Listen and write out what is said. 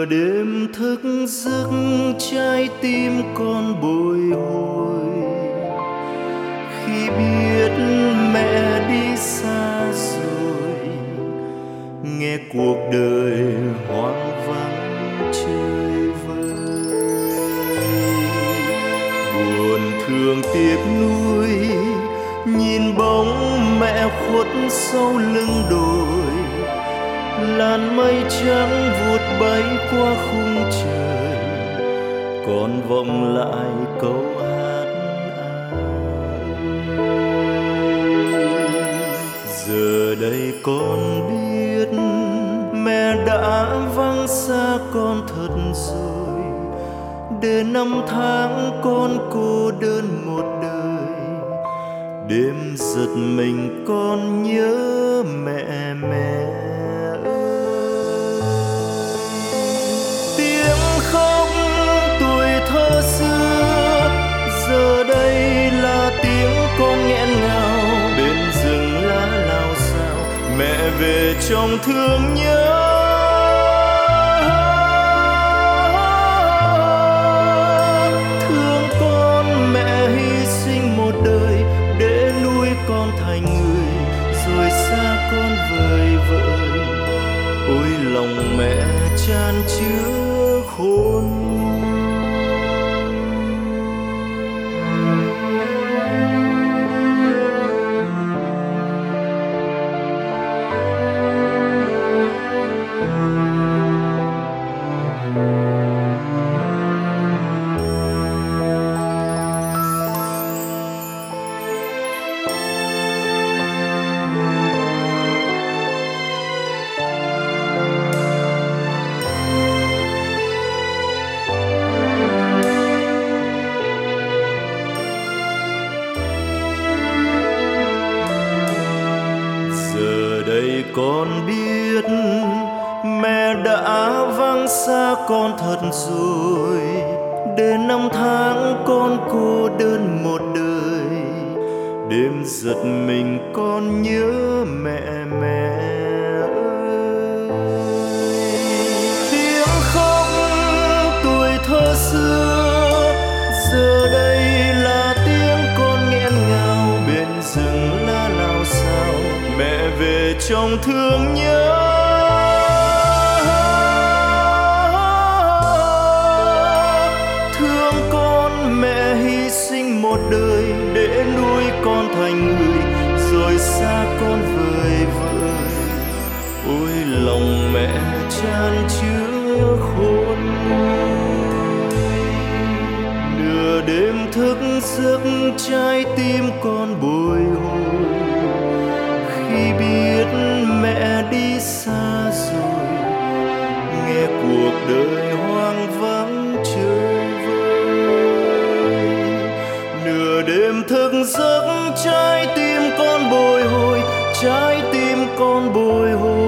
đêm thức giấc trái tim con bồi hồi khi biết mẹ đi xa rồi, nghe cuộc đời hoang vắng chơi vơi. Buồn thương tiếc nuối nhìn bóng mẹ khuất sau lưng đồi, làn mây trắng vụt bay qua khung trời, còn vọng lại câu hát ai. Giờ đây con biết mẹ đã vắng xa con thật rồi, để năm tháng con cô đơn một đời, đêm giật mình con nhớ mẹ mẹ. Tiếng khóc tuổi thơ xưa giờ đây là tiếng con nghẹn ngào, bên rừng lá lao xao mẹ về trong thương nhớ. Thương con mẹ hy sinh một đời để nuôi con thành người, rồi xa con vời vợi. Ôi lòng mẹ chan chứa khôn nguôi. Đây con biết mẹ đã vắng xa con thật rồi, để năm tháng con cô đơn một đời, đêm giật mình con nhớ mẹ mẹ ơi. Tiếng khóc tuổi thơ xưa giờ đây là tiếng con nghẹn ngào, bên rừng lá lao xao mẹ về trong thương nhớ. Thương con mẹ hy sinh một đời để nuôi con thành người, rồi xa con vời vợi. Ôi lòng mẹ chan chứa khôn nguôi. Nửa đêm thức giấc trái tim con bồi hồi khi biết mẹ đi xa rồi, nghe cuộc đời hoang vắng chơi vơi. Nửa đêm thức giấc trái tim con bồi hồi, trái tim con bồi hồi.